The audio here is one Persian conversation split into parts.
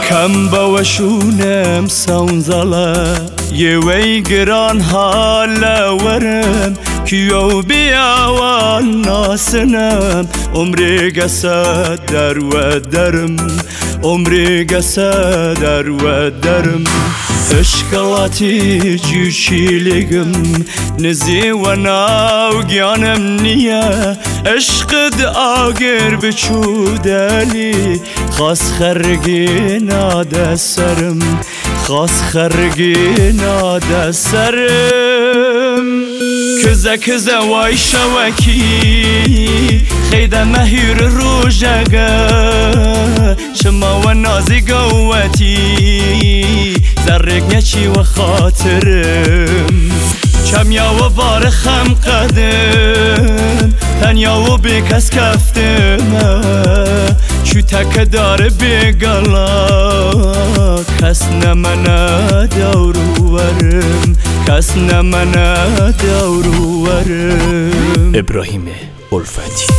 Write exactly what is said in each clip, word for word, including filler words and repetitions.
کم بوشونم سونزالا یه وی گران حالا ورم کیو بیاوان ناسنم عمری گسد در و درم عمری گسد در و درم عشقاتی جوشیلگم نزی و ناو گیانم نیه عشقد آگر بچودلی خاص خرگی ناده سرم خاص خرگی ناده سرم کزه کزه وای شوکی خیده مهیر روژگه شما و نازی قوتی زرق نچی و خاطرم چمیا و بار خم قدم تنیا و بی کس کفتم شو تک داره بگلا کس نمنه دورو ورم کس نمنه دورو ورم. ابراهیم الفتی.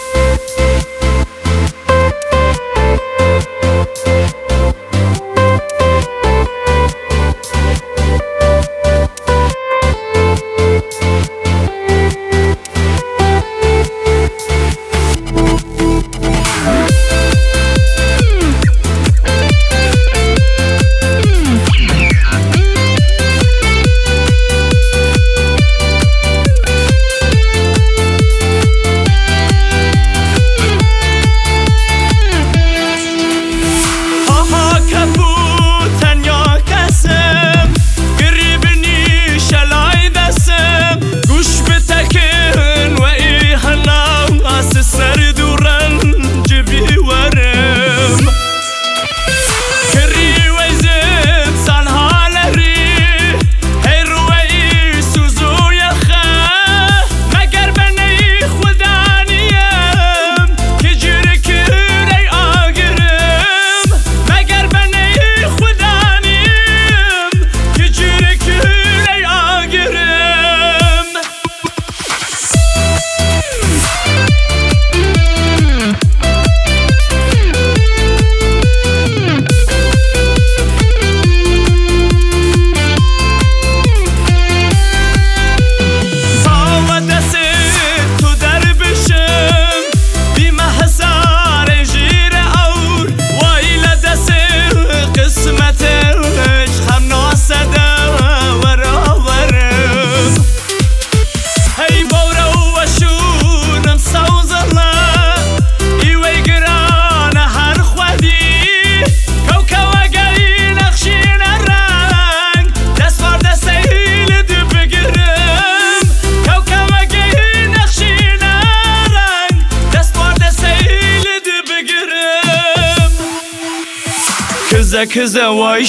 کزه کزه وای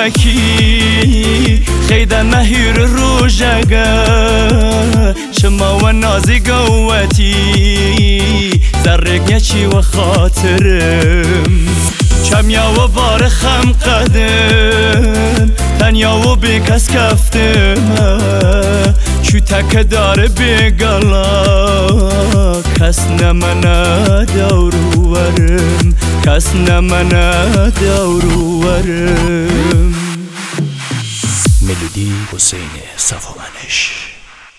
شوکی خیده مهیر روژگه شما و نازی قوتی زرق نچی و خاطرم چمیا و بار خم قدم تنیا و بی کس کفتم چو تک داره بگلا کس نمنه دورو ورم کس نمنه دورو ورم. ملودی حسین صفامنش.